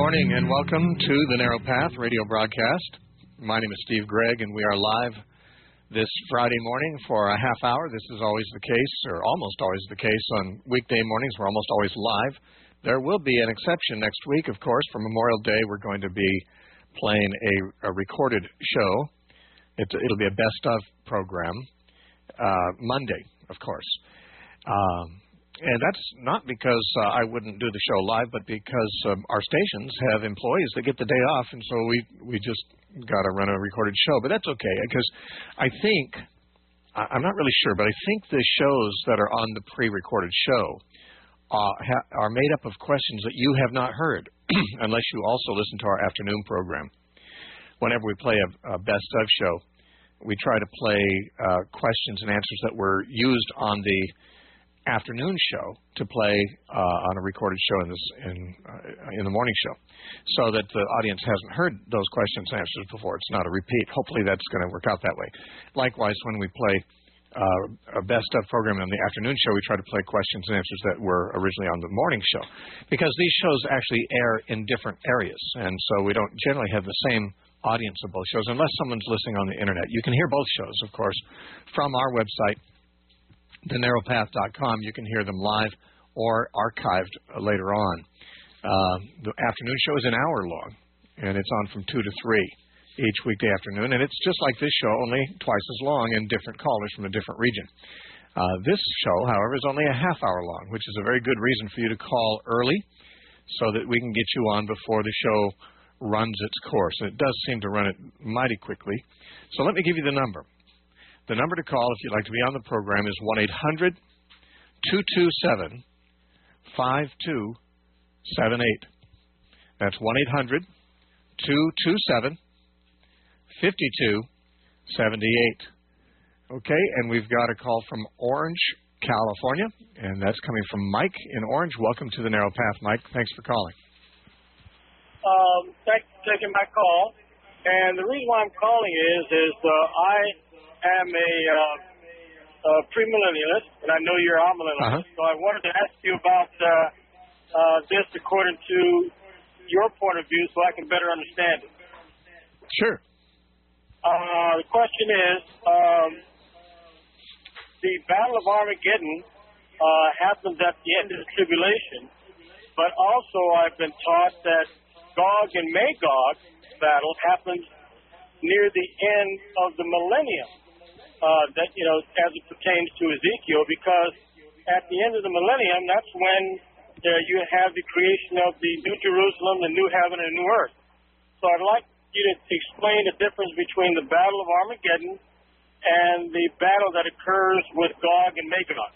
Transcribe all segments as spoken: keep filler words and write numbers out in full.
morning and welcome to the Narrow Path radio broadcast. My name is Steve Gregg and we are live this Friday morning for a half hour. This is always the case, or almost always the case, on weekday mornings. We're almost always live. There will be an exception next week, of course. For Memorial Day, we're going to be playing a, a recorded show. It's, it'll be a best-of program uh, Monday, of course. Um, And that's not because uh, I wouldn't do the show live, but because um, our stations have employees that get the day off, and so we, we just got to run a recorded show. But that's okay, because I think, I'm not really sure, but I think the shows that are on the pre-recorded show uh, ha- are made up of questions that you have not heard, unless you also listen to our afternoon program. Whenever we play a, a best-of show, we try to play uh, questions and answers that were used on the afternoon show to play uh, on a recorded show in, this, in, uh, in the morning show, so that the audience hasn't heard those questions and answers before. It's not a repeat. Hopefully that's going to work out that way. Likewise, when we play uh, a best-of program in the afternoon show, we try to play questions and answers that were originally on the morning show, because these shows actually air in different areas, and so we don't generally have the same audience of both shows, unless someone's listening on the Internet. You can hear both shows, of course, from our website, the narrow path dot com. You can hear them live or archived uh, later on. Uh, the afternoon show is an hour long, and it's on from two to three each weekday afternoon, and it's just like this show, only twice as long, and different callers from a different region. Uh, this show, however, is only a half hour long, which is a very good reason for you to call early so that we can get you on before the show runs its course. And it does seem to run it mighty quickly. So let me give you the number. The number to call if you'd like to be on the program is one eight hundred two two seven five two seven eight. That's one eight hundred two two seven five two seven eight. Okay, and we've got a call from Orange, California, and that's coming from Mike in Orange. Welcome to the Narrow Path, Mike. Thanks for calling. Um, thanks for taking my call. And the reason why I'm calling is, is uh, I... am a, uh, a premillennialist, and I know you're a millennialist, uh-huh. So I wanted to ask you about uh, uh, this according to your point of view so I can better understand it. Sure. Uh, the question is, um, the Battle of Armageddon uh, happens at the end of the tribulation, but also I've been taught that Gog and Magog battle happens near the end of the millennium. Uh, that, you know, as it pertains to Ezekiel, because at the end of the millennium, that's when uh, you have the creation of the New Jerusalem, the new heaven, and new earth. So I'd like you to explain the difference between the Battle of Armageddon and the battle that occurs with Gog and Magog.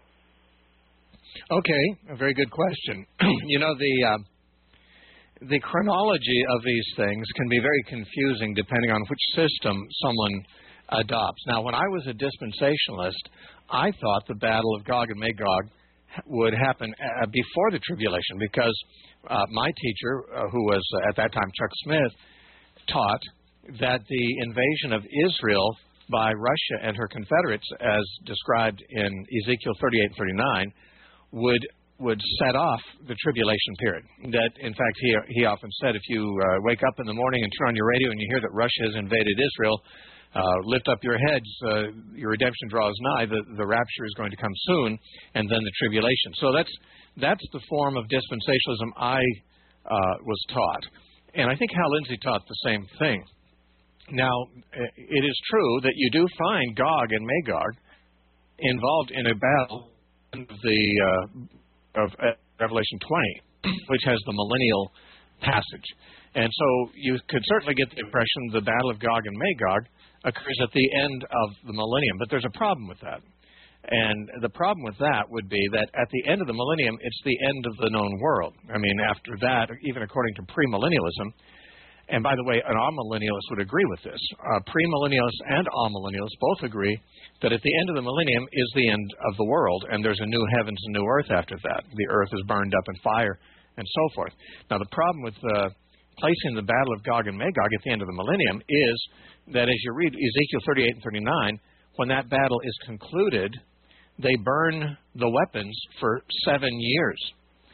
Okay, a very good question. You know, the uh, the chronology of these things can be very confusing depending on which system someone adopts. Now, when I was a dispensationalist, I thought the Battle of Gog and Magog would happen uh, before the tribulation, because uh, my teacher, uh, who was uh, at that time Chuck Smith, taught that the invasion of Israel by Russia and her confederates, as described in Ezekiel thirty-eight and thirty-nine, would would set off the tribulation period. That, in fact, he he often said, if you uh, wake up in the morning and turn on your radio and you hear that Russia has invaded Israel, Uh, lift up your heads, uh, your redemption draws nigh, the, the rapture is going to come soon, and then the tribulation. So that's that's the form of dispensationalism I uh, was taught. And I think Hal Lindsey taught the same thing. Now, it is true that you do find Gog and Magog involved in a battle of, the, uh, of Revelation twenty, which has the millennial passage. And so you could certainly get the impression the battle of Gog and Magog occurs at the end of the millennium, but there's a problem with that. And the problem with that would be that at the end of the millennium, it's the end of the known world. I mean, after that, even according to premillennialism, and by the way, an amillennialist would agree with this. Uh, premillennialists and amillennialists both agree that at the end of the millennium is the end of the world, and there's a new heavens and new earth after that. The earth is burned up in fire, and so forth. Now, the problem with uh, placing the Battle of Gog and Magog at the end of the millennium is that as you read Ezekiel thirty-eight and thirty-nine, when that battle is concluded, they burn the weapons for seven years.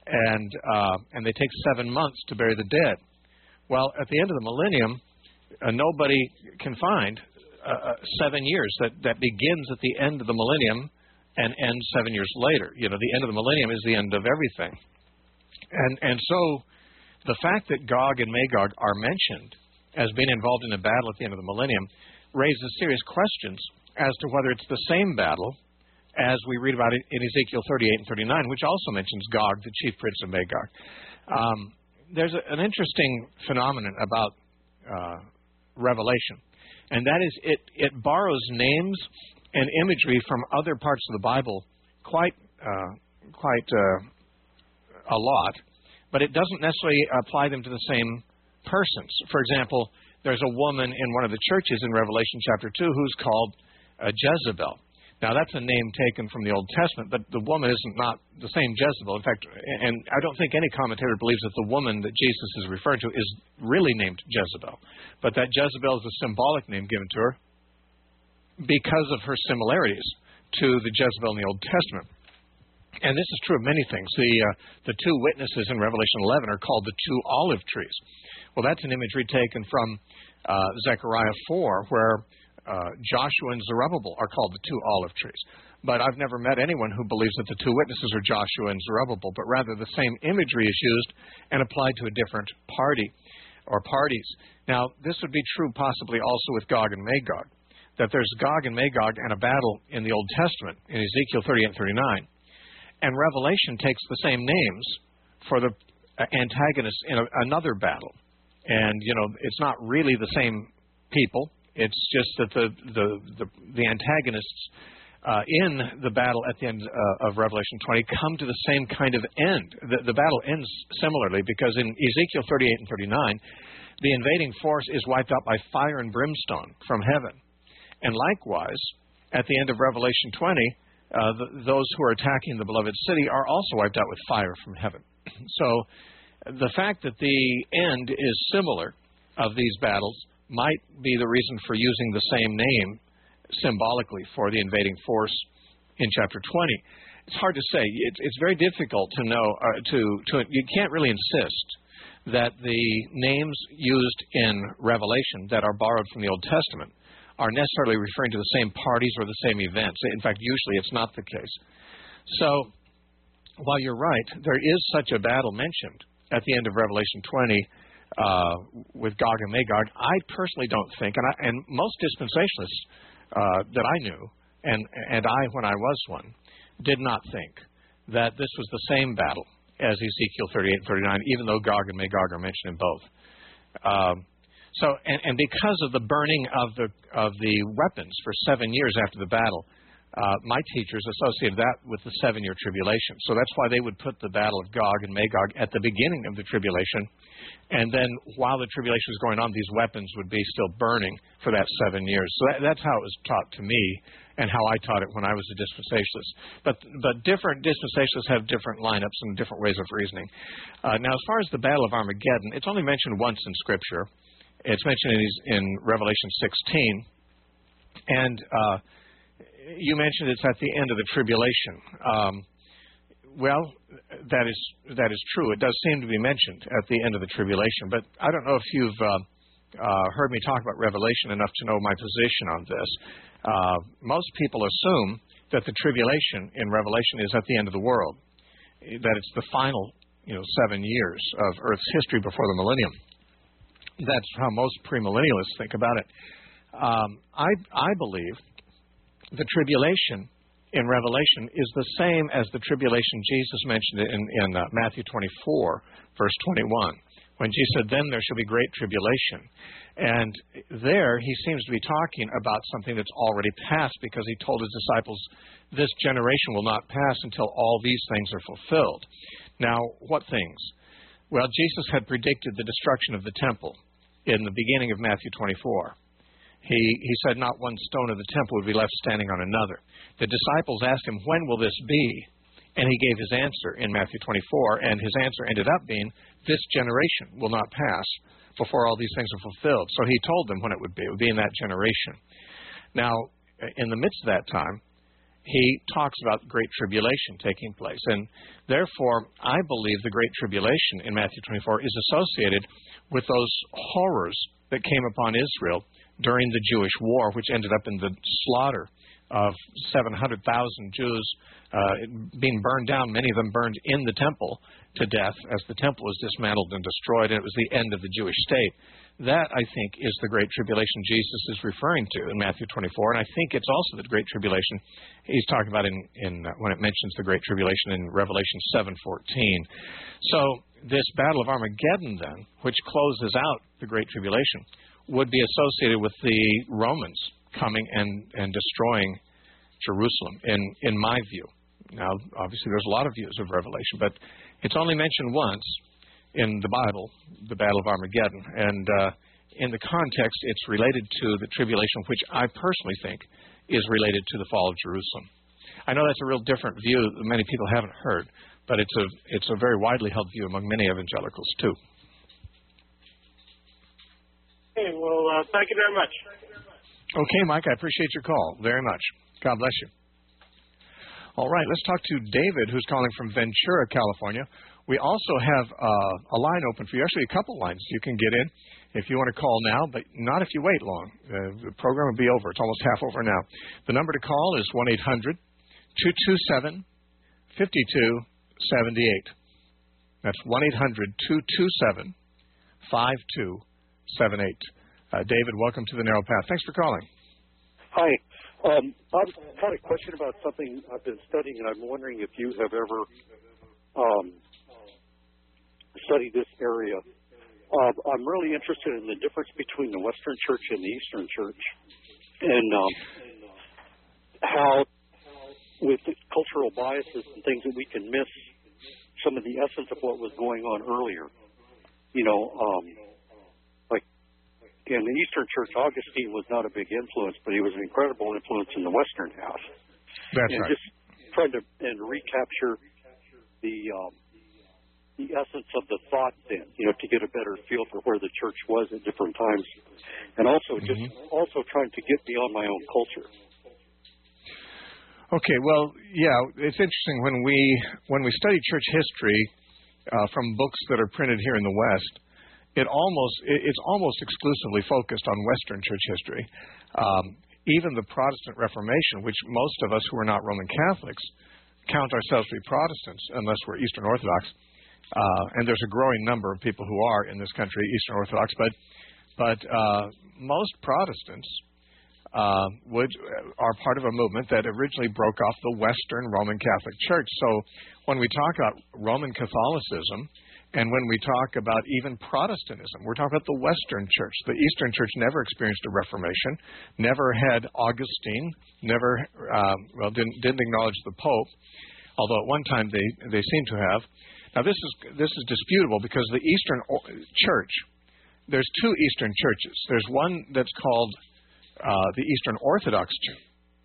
and uh, and they take seven months to bury the dead. Well, at the end of the millennium, uh, nobody can find uh, seven years that, that begins at the end of the millennium and ends seven years later. You know, the end of the millennium is the end of everything. And and so the fact that Gog and Magog are mentioned as being involved in a battle at the end of the millennium raises serious questions as to whether it's the same battle as we read about it in Ezekiel thirty-eight and thirty-nine, which also mentions Gog, the chief prince of Magog. Um, there's a, an interesting phenomenon about uh, Revelation, and that is it, it borrows names and imagery from other parts of the Bible quite, uh, quite uh, a lot, but it doesn't necessarily apply them to the same persons. For example, there's a woman in one of the churches in Revelation chapter two who's called uh, Jezebel. Now, that's a name taken from the Old Testament, but the woman isn't not the same Jezebel. In fact, and I don't think any commentator believes that the woman that Jesus is referring to is really named Jezebel, but that Jezebel is a symbolic name given to her because of her similarities to the Jezebel in the Old Testament. And this is true of many things. The uh, the two witnesses in Revelation eleven are called the two olive trees. Well, that's an imagery taken from uh, Zechariah four, where uh, Joshua and Zerubbabel are called the two olive trees. But I've never met anyone who believes that the two witnesses are Joshua and Zerubbabel, but rather the same imagery is used and applied to a different party or parties. Now, this would be true possibly also with Gog and Magog, that there's Gog and Magog and a battle in the Old Testament in Ezekiel thirty-eight and thirty-nine. And Revelation takes the same names for the antagonists in a, another battle. And, you know, it's not really the same people. It's just that the the, the, the antagonists uh, in the battle at the end uh, of Revelation twenty come to the same kind of end. The, the battle ends similarly because in Ezekiel thirty-eight and thirty-nine, the invading force is wiped out by fire and brimstone from heaven. And likewise, at the end of Revelation twenty, Uh, the, those who are attacking the beloved city are also wiped out with fire from heaven. So the fact that the end is similar of these battles might be the reason for using the same name symbolically for the invading force in chapter twenty. It's hard to say. It's, it's very difficult to know. Uh, to, to you can't really insist that the names used in Revelation that are borrowed from the Old Testament are necessarily referring to the same parties or the same events. In fact, usually it's not the case. So, while you're right, there is such a battle mentioned at the end of Revelation twenty uh, with Gog and Magog. I personally don't think, and, I, and most dispensationalists uh, that I knew, and, and I when I was one, did not think that this was the same battle as Ezekiel thirty-eight and thirty-nine, even though Gog and Magog are mentioned in both. Um, So, and, and because of the burning of the of the weapons for seven years after the battle, uh, my teachers associated that with the seven-year tribulation. So that's why they would put the battle of Gog and Magog at the beginning of the tribulation, and then while the tribulation was going on, these weapons would be still burning for that seven years. So that, that's how it was taught to me, and how I taught it when I was a dispensationalist. But but different dispensationalists have different lineups and different ways of reasoning. Uh, now, as far as the Battle of Armageddon, it's only mentioned once in Scripture. It's mentioned in, in Revelation sixteen, and uh, you mentioned it's at the end of the tribulation. Um, well, that is that is true. It does seem to be mentioned at the end of the tribulation, but I don't know if you've uh, uh, heard me talk about Revelation enough to know my position on this. Uh, most people assume that the tribulation in Revelation is at the end of the world, that it's the final, you know, seven years of Earth's history before the millennium. That's how most premillennialists think about it. Um, I, I believe the tribulation in Revelation is the same as the tribulation Jesus mentioned in, in uh, Matthew twenty-four, verse twenty-one, when Jesus said, "Then there shall be great tribulation." And there he seems to be talking about something that's already passed, because he told his disciples, "This generation will not pass until all these things are fulfilled." Now, what things? Well, Jesus had predicted the destruction of the temple in the beginning of Matthew twenty-four. He, he said not one stone of the temple would be left standing on another. The disciples asked him, "When will this be?" And he gave his answer in Matthew twenty-four, and his answer ended up being, "This generation will not pass before all these things are fulfilled." So he told them when it would be. It would be in that generation. Now, in the midst of that time, he talks about the Great Tribulation taking place. And therefore, I believe the Great Tribulation in Matthew twenty-four is associated with those horrors that came upon Israel during the Jewish War, which ended up in the slaughter of seven hundred thousand Jews uh, being burned down, many of them burned in the temple to death as the temple was dismantled and destroyed, and it was the end of the Jewish state. That, I think, is the Great Tribulation Jesus is referring to in Matthew twenty-four, and I think it's also the Great Tribulation he's talking about in, in uh, when it mentions the Great Tribulation in Revelation seven fourteen. So this Battle of Armageddon, then, which closes out the Great Tribulation, would be associated with the Romans coming and, and destroying Jerusalem, in, in my view. Now, obviously, there's a lot of views of Revelation, but it's only mentioned once in the Bible, the Battle of Armageddon. And uh, in the context, it's related to the tribulation, which I personally think is related to the fall of Jerusalem. I know that's a real different view that many people haven't heard, but it's a it's a very widely held view among many evangelicals, too. Okay, well, uh, thank you very much. Okay, Mike, I appreciate your call very much. God bless you. All right, let's talk to David, who's calling from Ventura, California. We also have uh, a line open for you, actually a couple lines you can get in if you want to call now, but not if you wait long. Uh, the program will be over. It's almost half over now. The number to call is one eight hundred two two seven five two seven eight. That's one eight hundred two two seven five two seven eight. Uh, David, welcome to the Narrow Path. Thanks for calling. Hi. Um, I've got a question about something I've been studying, and I'm wondering if you have ever um, studied this area. Uh, I'm really interested in the difference between the Western Church and the Eastern Church, and um, how, with the cultural biases and things, that we can miss some of the essence of what was going on earlier. You know, um, like in the Eastern Church, Augustine was not a big influence, but he was an incredible influence in the Western half. That's and right. Just trying to and recapture the um, the essence of the thought then, you know, to get a better feel for where the church was at different times, and also just mm-hmm. also trying to get beyond my own culture. Okay, well, yeah, it's interesting when we when we study church history uh, from books that are printed here in the West. It almost it's almost exclusively focused on Western church history. Um, even the Protestant Reformation, which most of us who are not Roman Catholics count ourselves to be Protestants, unless we're Eastern Orthodox. Uh, and there's a growing number of people who are in this country Eastern Orthodox, but but uh, most Protestants uh, would are part of a movement that originally broke off the Western Roman Catholic Church. So when we talk about Roman Catholicism, and when we talk about even Protestantism, we're talking about the Western Church. The Eastern Church never experienced a Reformation, never had Augustine, never uh, well didn't, didn't acknowledge the Pope, although at one time they they seem to have. Now this is this is disputable because the Eastern Church, there's two Eastern churches. There's one that's called uh, the Eastern Orthodox Church.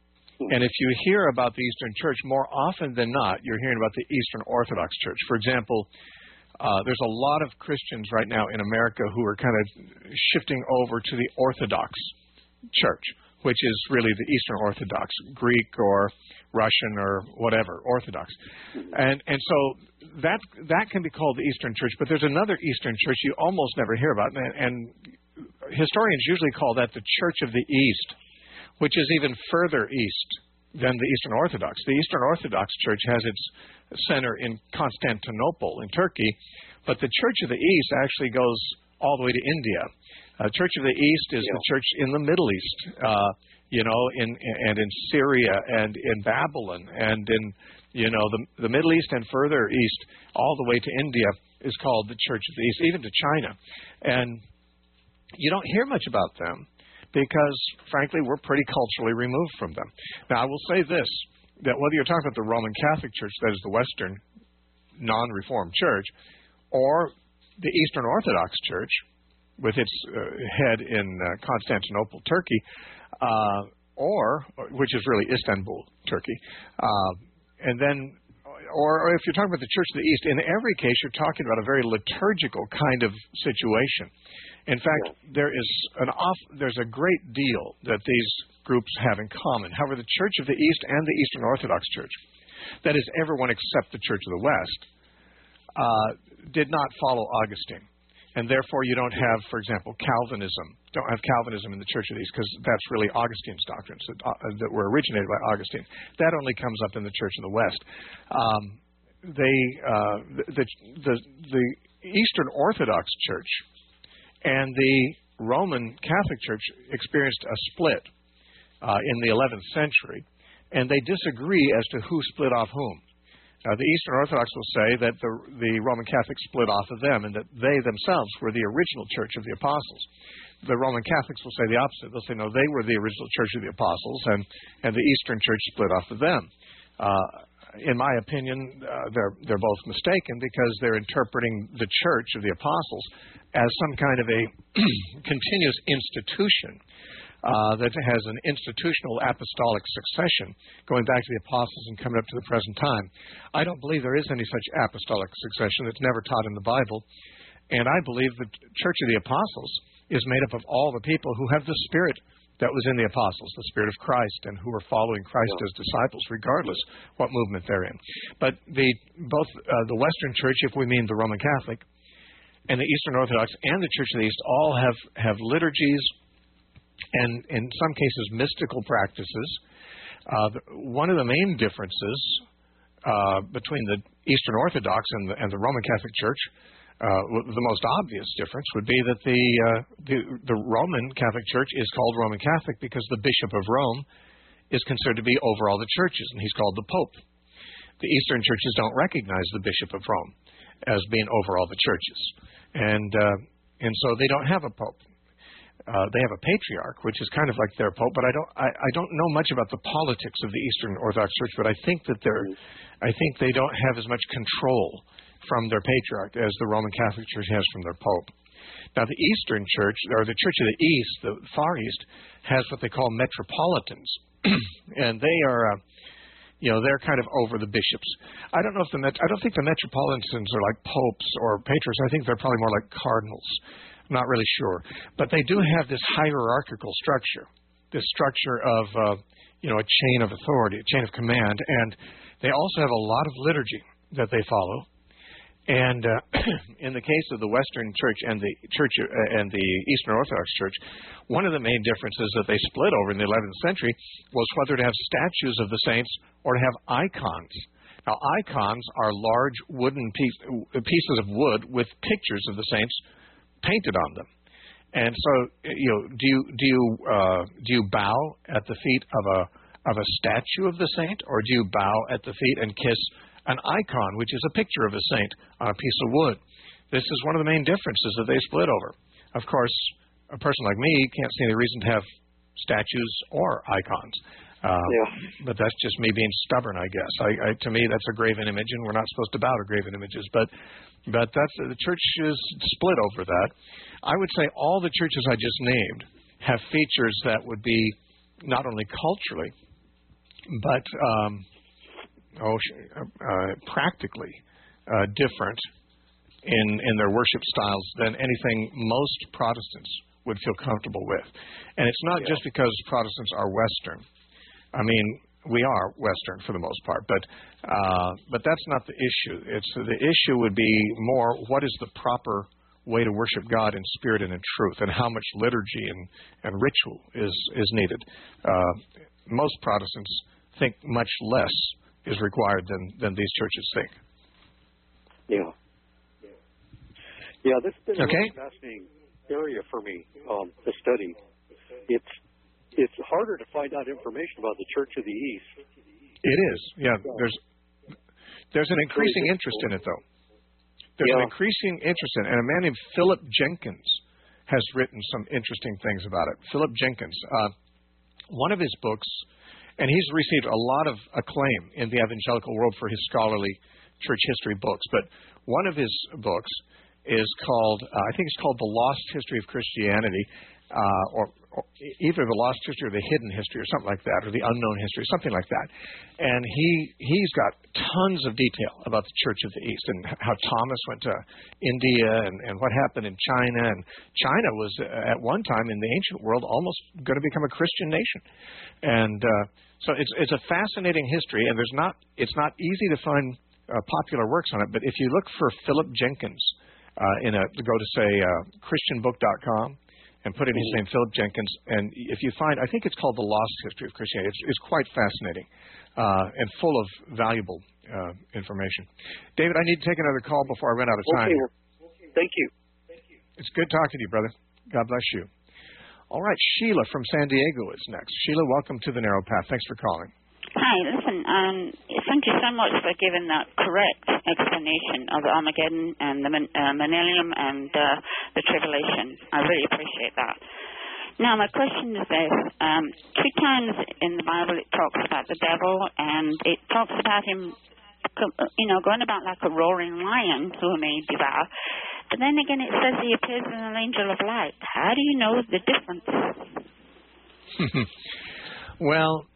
And if you hear about the Eastern Church, more often than not, you're hearing about the Eastern Orthodox Church. For example, uh, there's a lot of Christians right now in America who are kind of shifting over to the Orthodox Church, which is really the Eastern Orthodox, Greek or Russian or whatever, Orthodox. And and so that that can be called the Eastern Church, but there's another Eastern Church you almost never hear about, and, and historians usually call that the Church of the East, which is even further east than the Eastern Orthodox. The Eastern Orthodox Church has its center in Constantinople in Turkey, but the Church of the East actually goes all the way to India. Uh, Church of the East is yeah. the church in the Middle East, uh, you know, in, and in Syria and in Babylon and in, you know, the, the Middle East and further east, all the way to India is called the Church of the East, even to China. And you don't hear much about them because, frankly, we're pretty culturally removed from them. Now, I will say this, that whether you're talking about the Roman Catholic Church, that is the Western non-Reformed Church, or the Eastern Orthodox Church, with its uh, head in uh, Constantinople, Turkey, uh, or which is really Istanbul, Turkey, uh, and then, or, or if you're talking about the Church of the East, in every case you're talking about a very liturgical kind of situation. In fact, there is an off, there's a great deal that these groups have in common. However, the Church of the East and the Eastern Orthodox Church, that is, everyone except the Church of the West, uh, did not follow Augustine. And therefore, you don't have, for example, Calvinism. Don't have Calvinism in the Church of the East because that's really Augustine's doctrines that, uh, that were originated by Augustine. That only comes up in the Church of the West. Um, they, uh, the, the, the Eastern Orthodox Church and the Roman Catholic Church experienced a split uh, in the eleventh century, and they disagree as to who split off whom. Uh, the Eastern Orthodox will say that the, the Roman Catholics split off of them and that they themselves were the original Church of the Apostles. The Roman Catholics will say the opposite. They'll say, no, they were the original Church of the Apostles, and, and the Eastern Church split off of them. Uh, in my opinion, uh, they're, they're both mistaken because they're interpreting the Church of the Apostles as some kind of a continuous institution Uh, that has an institutional apostolic succession going back to the apostles and coming up to the present time. I don't believe there is any such apostolic succession. It's never taught in the Bible. And I believe the Church of the Apostles is made up of all the people who have the Spirit that was in the apostles, the Spirit of Christ, and who are following Christ as disciples, regardless what movement they're in. But the both uh, the Western Church, if we mean the Roman Catholic, and the Eastern Orthodox and the Church of the East all have, have liturgies and, in some cases, mystical practices. Uh, one of the main differences uh, between the Eastern Orthodox and the, and the Roman Catholic Church, uh, the most obvious difference would be that the, uh, the the Roman Catholic Church is called Roman Catholic because the Bishop of Rome is considered to be over all the churches, and he's called the Pope. The Eastern churches don't recognize the Bishop of Rome as being over all the churches, and uh, and so they don't have a Pope. Uh, they have a patriarch, which is kind of like their pope, but I don't I, I don't know much about the politics of the Eastern Orthodox Church, but I think that they're I think they don't have as much control from their patriarch as the Roman Catholic Church has from their pope. Now, the Eastern Church, or the Church of the East, the Far East, has what they call metropolitans, and they are, uh, you know, they're kind of over the bishops. I don't know if the met- I don't think the metropolitans are like popes or patriarchs. I think they're probably more like cardinals. Not really sure, but they do have this hierarchical structure, this structure of uh, you know a chain of authority, a chain of command, and they also have a lot of liturgy that they follow. And uh, in the case of the Western Church and the Church uh, and the Eastern Orthodox Church, one of the main differences that they split over in the eleventh century was whether to have statues of the saints or to have icons. Now, icons are large wooden piece, pieces of wood with pictures of the saints painted on them. And so, you know, do you do you uh, do you bow at the feet of a of a statue of the saint, or do you bow at the feet and kiss an icon, which is a picture of a saint on a piece of wood? This is one of the main differences that they split over. Of course, a person like me can't see any reason to have statues or icons. Um, yeah. But that's just me being stubborn, I guess. I, I, to me, that's a graven image, and we're not supposed to bow to graven images. But but that's the church is split over that. I would say all the churches I just named have features that would be not only culturally, but um, oh, uh, practically uh, different in in their worship styles than anything most Protestants would feel comfortable with. And it's not yeah. just because Protestants are Western. I mean, we are Western for the most part, but uh, but that's not the issue. It's the issue would be more what is the proper way to worship God in spirit and in truth, and how much liturgy and, and ritual is is needed. Uh, most Protestants think much less is required than, than these churches think. Yeah. Yeah, this has been a okay. really fascinating area for me um, to study. It's It's harder to find out information about the Church of the East. It is, yeah. There's there's an increasing interest in it, though. There's yeah. an increasing interest in it. And a man named Philip Jenkins has written some interesting things about it. Philip Jenkins, uh, one of his books, and he's received a lot of acclaim in the evangelical world for his scholarly church history books, but one of his books is called, uh, I think it's called The Lost History of Christianity. uh, or, or either the lost history or the hidden history or something like that, or the unknown history, something like that. And he, he's got tons of detail about the Church of the East and how Thomas went to India and, and what happened in China. And China was, uh, at one time in the ancient world, almost going to become a Christian nation. And uh, so it's, it's a fascinating history, and there's not, it's not easy to find uh, popular works on it. But if you look for Philip Jenkins, uh, in a, go to, say, uh, Christian book dot com, and put in his name, Philip Jenkins, and if you find, I think it's called The Lost History of Christianity. It's, it's quite fascinating uh, and full of valuable uh, information. David, I need to take another call before I run out of time. Okay. Thank you. It's good talking to you, brother. God bless you. All right, Sheila from San Diego is next. Sheila, welcome to The Narrow Path. Thanks for calling. Hi, listen, um, thank you so much for giving that correct explanation of Armageddon and the uh, millennium and uh, the tribulation. I really appreciate that. Now, my question is this. Um, three times in the Bible it talks about the devil, and it talks about him, you know, going about like a roaring lion who may devour. But then again, it says he appears as an angel of light. How do you know the difference? Well,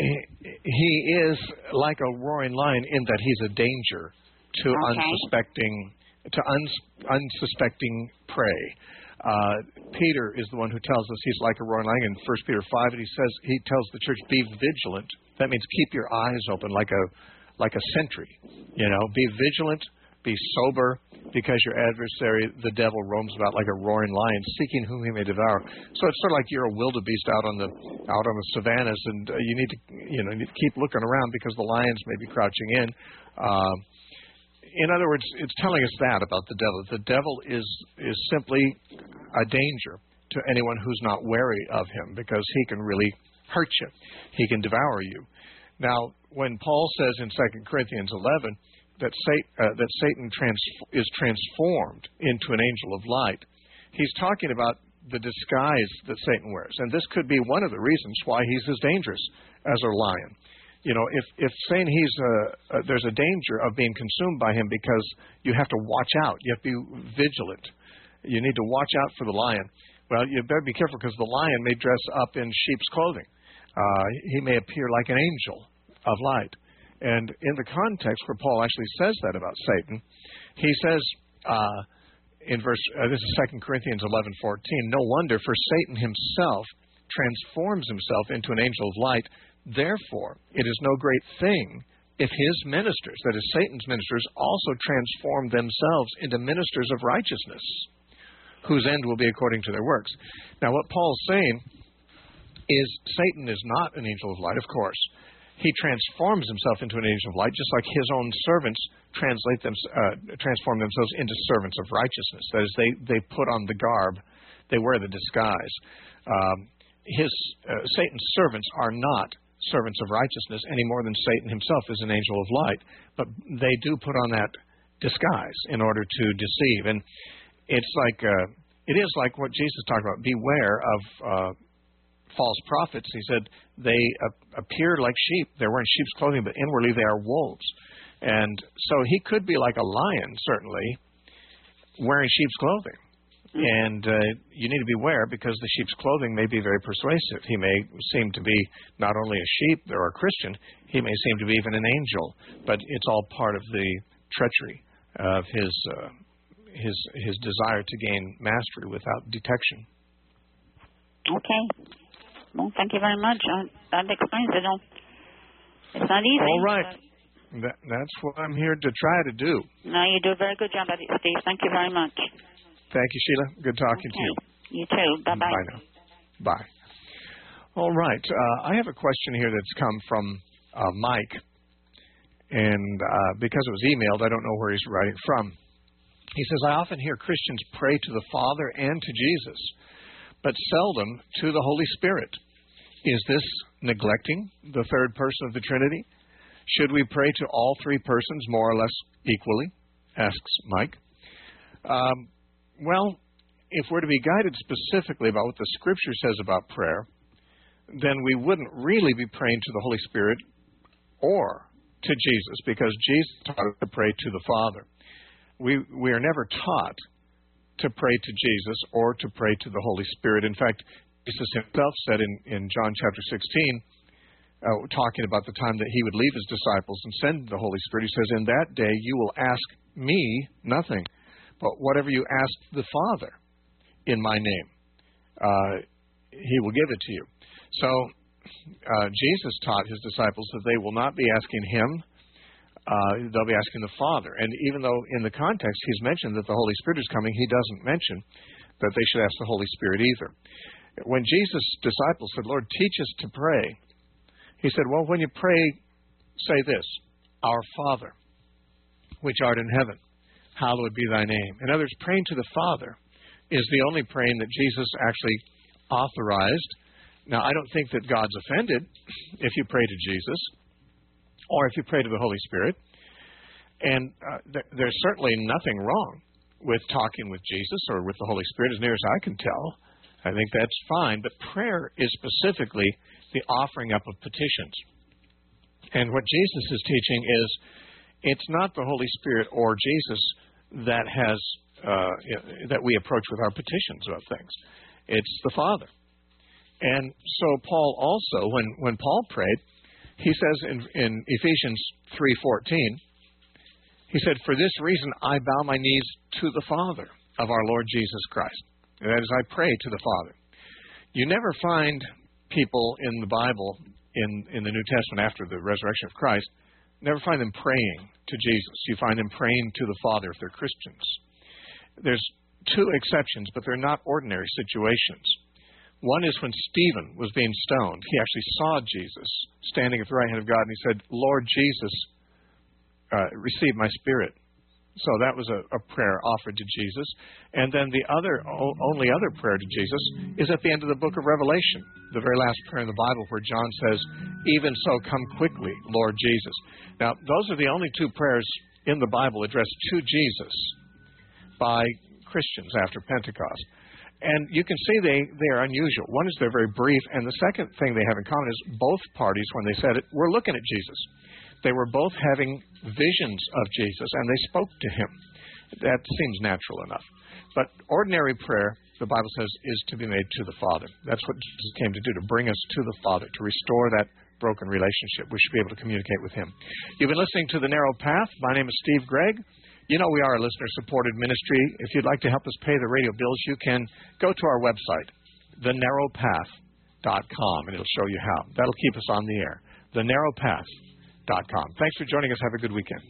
he is like a roaring lion in that he's a danger to okay. unsuspecting to uns, unsuspecting prey. Uh, Peter is the one who tells us he's like a roaring lion in First Peter five, and he says he tells the church, "Be vigilant." That means keep your eyes open, like a like a sentry. You know, be vigilant, be sober, because your adversary, the devil, roams about like a roaring lion, seeking whom he may devour. So it's sort of like you're a wildebeest out on the out on the savannas, and uh, you need to you know you need to keep looking around because the lions may be crouching in. Uh, in other words, it's telling us that about the devil. The devil is is simply a danger to anyone who's not wary of him, because he can really hurt you. He can devour you. Now, when Paul says in Second Corinthians eleven that Satan, uh, that Satan trans- is transformed into an angel of light, he's talking about the disguise that Satan wears. And this could be one of the reasons why he's as dangerous as a lion. You know, if, if saying he's a, uh, there's a danger of being consumed by him because you have to watch out. You have to be vigilant. You need to watch out for the lion. Well, you better be careful, because the lion may dress up in sheep's clothing. Uh, he may appear like an angel of light. And in the context where Paul actually says that about Satan, he says uh, in verse, uh, this is Second Corinthians eleven fourteen, "No wonder, for Satan himself transforms himself into an angel of light. Therefore, it is no great thing if his ministers," that is Satan's ministers, "also transform themselves into ministers of righteousness, whose end will be according to their works." Now, what Paul's saying is Satan is not an angel of light, of course. He transforms himself into an angel of light, just like his own servants translate them, uh, transform themselves into servants of righteousness. That is, they, they put on the garb, they wear the disguise. Um, his uh, Satan's servants are not servants of righteousness any more than Satan himself is an angel of light. But they do put on that disguise in order to deceive. And it's like uh, it is like what Jesus talked about. Beware of uh, false prophets. He said they uh, appear like sheep. They're wearing sheep's clothing, but inwardly they are wolves. And so he could be like a lion, certainly, wearing sheep's clothing. And uh, you need to beware, because the sheep's clothing may be very persuasive. He may seem to be not only a sheep or a Christian, he may seem to be even an angel, but it's all part of the treachery of his uh, his his desire to gain mastery without detection. Okay. Well, thank you very much. Uh, that explains it all. It's not easy. All right. That, that's what I'm here to try to do. No, you do a very good job at it, Steve. Thank you very much. Thank you, Sheila. Good talking okay. to you. You too. Bye-bye. Bye now. Bye. All right. Uh, I have a question here that's come from uh, Mike. And uh, because it was emailed, I don't know where he's writing from. He says, "I often hear Christians pray to the Father and to Jesus, but seldom to the Holy Spirit. Is this neglecting the third person of the Trinity? Should we pray to all three persons more or less equally?" asks Mike. Um, well, if we're to be guided specifically about what the Scripture says about prayer, then we wouldn't really be praying to the Holy Spirit or to Jesus, because Jesus taught us to pray to the Father. We we are never taught to pray to Jesus or to pray to the Holy Spirit. In fact, Jesus himself said in, in John chapter sixteen, uh, talking about the time that he would leave his disciples and send the Holy Spirit, he says, in that day you will ask me nothing, but whatever you ask the Father in my name, uh, he will give it to you. So uh, Jesus taught his disciples that they will not be asking him, uh, they'll be asking the Father. And even though in the context he's mentioned that the Holy Spirit is coming, he doesn't mention that they should ask the Holy Spirit either. When Jesus' disciples said, Lord, teach us to pray, he said, well, when you pray, say this, Our Father, which art in heaven, hallowed be thy name. In other words, praying to the Father is the only praying that Jesus actually authorized. Now, I don't think that God's offended if you pray to Jesus or if you pray to the Holy Spirit. And uh, th- there's certainly nothing wrong with talking with Jesus or with the Holy Spirit, as near as I can tell. I think that's fine. But prayer is specifically the offering up of petitions. And what Jesus is teaching is it's not the Holy Spirit or Jesus that has uh, that we approach with our petitions about things. It's the Father. And so Paul also, when, when Paul prayed, he says in, in Ephesians three fourteen, he said, for this reason I bow my knees to the Father of our Lord Jesus Christ. And that is, I pray to the Father. You never find people in the Bible, in, in the New Testament after the resurrection of Christ, never find them praying to Jesus. You find them praying to the Father if they're Christians. There's two exceptions, but they're not ordinary situations. One is when Stephen was being stoned. He actually saw Jesus standing at the right hand of God, and he said, Lord Jesus, uh, receive my spirit. So that was a, a prayer offered to Jesus. And then the other, o- only other prayer to Jesus is at the end of the book of Revelation, the very last prayer in the Bible where John says, even so come quickly, Lord Jesus. Now, those are the only two prayers in the Bible addressed to Jesus by Christians after Pentecost. And you can see they, they are unusual. One is they're very brief, and the second thing they have in common is both parties, when they said it, were looking at Jesus. They were both having visions of Jesus, and they spoke to him. That seems natural enough. But ordinary prayer, the Bible says, is to be made to the Father. That's what Jesus came to do, to bring us to the Father, to restore that broken relationship. We should be able to communicate with him. You've been listening to The Narrow Path. My name is Steve Gregg. You know we are a listener-supported ministry. If you'd like to help us pay the radio bills, you can go to our website, the narrow path dot com, and it'll show you how. That'll keep us on the air, the narrow path dot com. Thanks for joining us. Have a good weekend.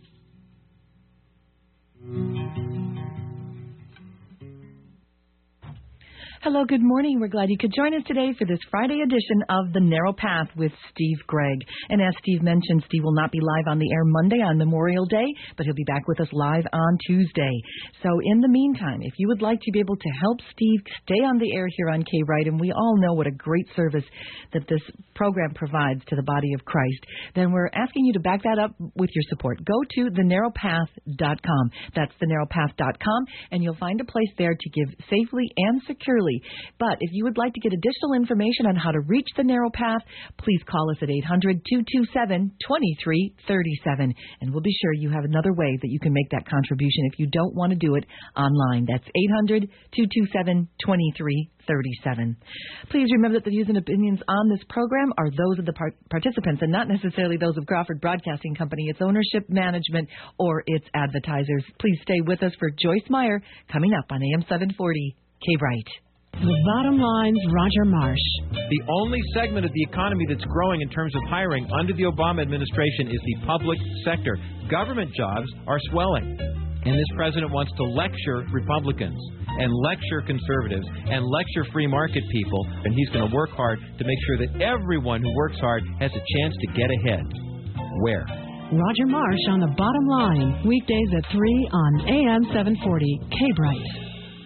Hello, good morning. We're glad you could join us today for this Friday edition of The Narrow Path with Steve Gregg. And as Steve mentioned, Steve will not be live on the air Monday on Memorial Day, but he'll be back with us live on Tuesday. So in the meantime, if you would like to be able to help Steve stay on the air here on K-Rite, and we all know what a great service that this program provides to the body of Christ, then we're asking you to back that up with your support. Go to the narrow path dot com. That's the narrow path dot com, and you'll find a place there to give safely and securely. But if you would like to get additional information on how to reach the Narrow Path, please call us at eight hundred, two two seven, two three three seven, and we'll be sure you have another way that you can make that contribution if you don't want to do it online. That's eight hundred, two two seven, two three three seven. Please remember that the views and opinions on this program are those of the par- participants and not necessarily those of Crawford Broadcasting Company, its ownership, management, or its advertisers. Please stay with us for Joyce Meyer coming up on A M seven forty K-Rite. The Bottom Line's Roger Marsh. The only segment of the economy that's growing in terms of hiring under the Obama administration is the public sector. Government jobs are swelling. And this president wants to lecture Republicans and lecture conservatives and lecture free market people. And he's going to work hard to make sure that everyone who works hard has a chance to get ahead. Where? Roger Marsh on The Bottom Line. Weekdays at three on A M seven forty K-Brite.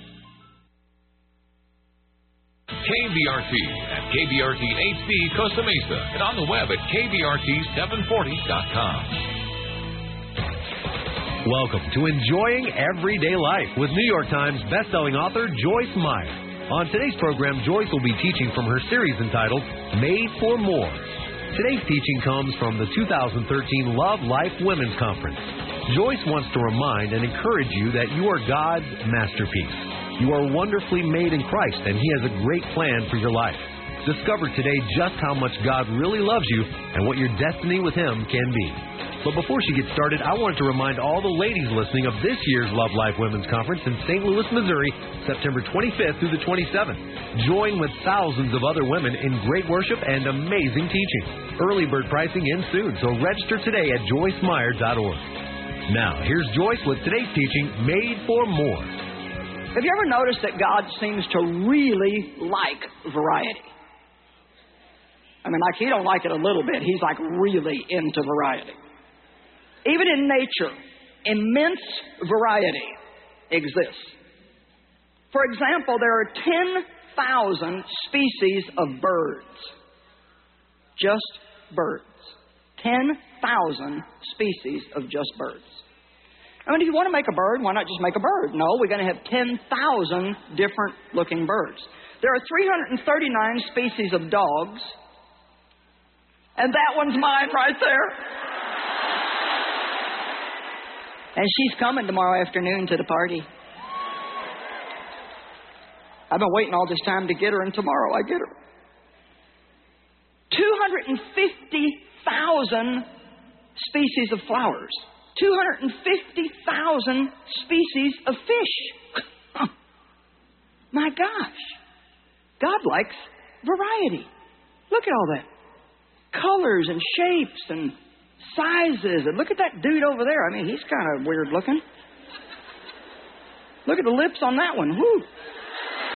K B R T at K B R T H D Costa Mesa and on the web at K B R T seven forty dot com. Welcome to Enjoying Everyday Life with New York Times bestselling author Joyce Meyer. On today's program, Joyce will be teaching from her series entitled Made for More. Today's teaching comes from the two thousand thirteen Love Life Women's Conference. Joyce wants to remind and encourage you that you are God's masterpiece. You are wonderfully made in Christ, and He has a great plan for your life. Discover today just how much God really loves you and what your destiny with Him can be. But before she gets started, I wanted to remind all the ladies listening of this year's Love Life Women's Conference in Saint Louis, Missouri, September twenty-fifth through the twenty-seventh. Join with thousands of other women in great worship and amazing teaching. Early bird pricing ends soon, so register today at joyce meyer dot org. Now, here's Joyce with today's teaching, Made for More. Have you ever noticed that God seems to really like variety? I mean, like, He don't like it a little bit. He's like really into variety. Even in nature, immense variety exists. For example, there are ten thousand species of birds. Just birds. ten thousand species of just birds. I mean, if you want to make a bird, why not just make a bird? No, we're going to have ten thousand different looking birds. There are three hundred thirty-nine species of dogs. And that one's mine right there. And she's coming tomorrow afternoon to the party. I've been waiting all this time to get her, and tomorrow I get her. two hundred fifty thousand species of flowers. two hundred fifty thousand species of fish. My gosh. God likes variety. Look at all that. Colors and shapes and sizes. And look at that dude over there. I mean, he's kind of weird looking. Look at the lips on that one. Whoo.